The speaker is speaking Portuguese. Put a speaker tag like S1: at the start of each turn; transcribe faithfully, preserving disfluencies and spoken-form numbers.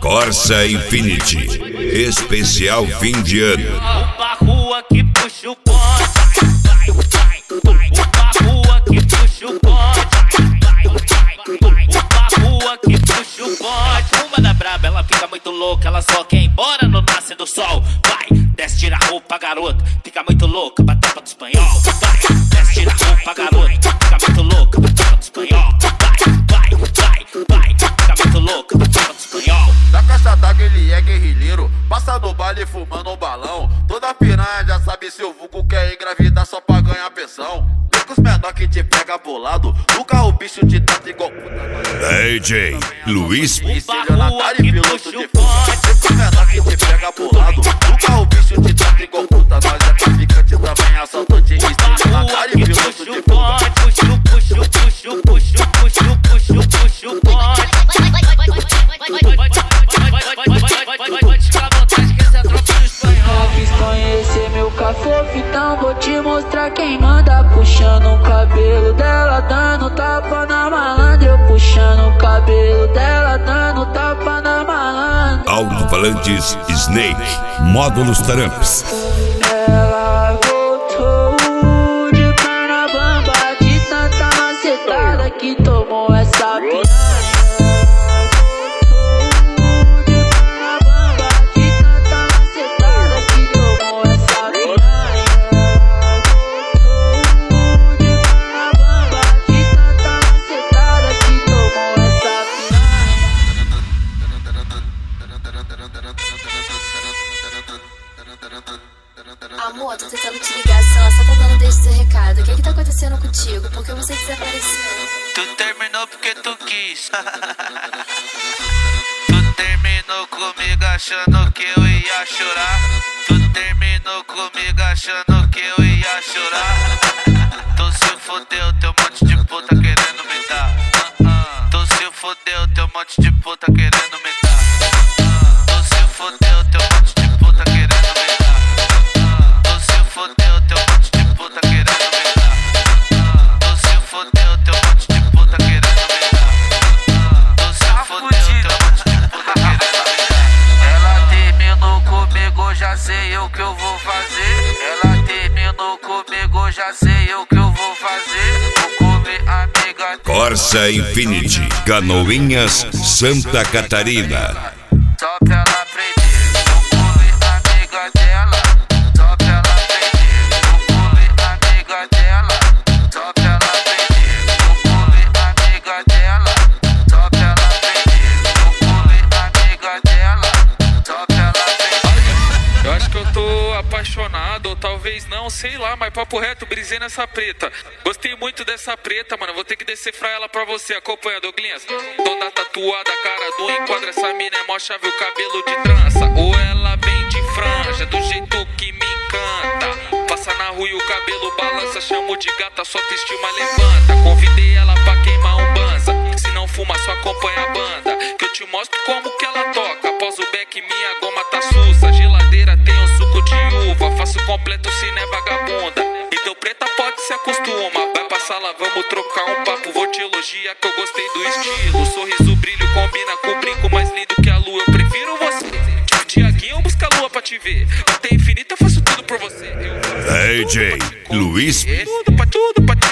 S1: Corsa Infinity, especial fim de ano.
S2: Pra rua que puxa o bonde, vai, vai, vai. Pra rua que puxa o bonde, vai, vai, vai. Pra rua que puxa o bonde. Uma da braba, ela fica muito louca, ela só quer ir embora no nascer do sol. Vai, desce, tira a roupa, garota, fica muito louca, bate pra do espanhol. Vai, desce, tira a roupa, garota, fica muito louca, bate pra do espanhol. Vai, vai, vai, vai, fica muito louca, bate pra do espanhol.
S3: Da caixa d'água ele é guerrilheiro, passa no baile fumando um balão. Toda piranha já sabe se o vulgo quer engravidar só pra ganhar pensão. Vem com os menor que te pega bolado, nunca o bicho te trata igual puta.
S1: D J Luiz
S3: Estelionatário e piloto de fuga. Vem com os menor que te pega bolado, nunca o bicho te trata igual puta. Nós é traficante também, assaltante, estelionatário e piloto de fuga.
S2: Puxa, puxa, puxa, puxa, puxa, puxa, puxa o bonde.
S4: Já quis conhecer meu cafofo, então vou te mostrar quem manda. Puxando o cabelo dela, dando tapa na malandra. Eu puxando o cabelo dela, dando tapa na malandra.
S1: Alto-falantes Snake, módulos Taramps.
S4: Ela voltou de perna bamba, de tanta macetada que tomou essa piranha.
S5: Amor, tô tentando te ligar, só, só tá dando desde seu recado. O que que tá acontecendo contigo? Por que você desapareceu?
S6: Tu terminou porque tu quis. Tu terminou comigo achando que eu ia chorar. Tu terminou comigo achando que eu ia chorar. Tu se fodeu, teu monte de puta querendo me dar. Tu se fodeu, teu monte de puta querendo me dar. Tu se fodeu, teu monte de puta querendo me dar. Fodeu, teu monte de puta querendo me dar. Tu se fodeu, teu monte de puta querendo me dar. Tu se fodeu, teu monte de puta querendo me dar. Ela terminou comigo, já sei o que eu vou fazer. Ela terminou comigo, já sei o que eu vou fazer. Vou comer amiga.
S1: Corsa Infinity, Canoinhas, Santa Catarina.
S6: Só pra ela aprender. Vou comer amiga dela. Só pra ela apaixonado, ou talvez não, sei lá, mas papo reto, brisei nessa preta. Gostei muito dessa preta, mano, vou ter que decifrar ela pra você. Acompanha, Douglinhas. Toda tatuada, cara do enquadro, essa mina é mó chave, o cabelo de trança. Ou ela vem de franja, do jeito que me encanta. Passa na rua e o cabelo balança, chamo de gata, sua autoestima levanta. Convidei ela pra queimar um banza, se não fuma só acompanha a banda, que eu te mostro como que ela toca. Após o beck minha goma tá sussa, geladeira tem um suco de uva, faço completo se não é vagabunda. Então preta pode se acostuma, vai pra sala, vamos trocar um papo. Vou te elogiar que eu gostei do estilo, sorriso, brilho, combina com o brinco mais lindo que a lua. Eu prefiro você, tipo Tiaguinho, busca a lua pra te ver. Até infinita, faço tudo por você. Eu...
S1: D J Luiz
S6: Tudo pra tudo pra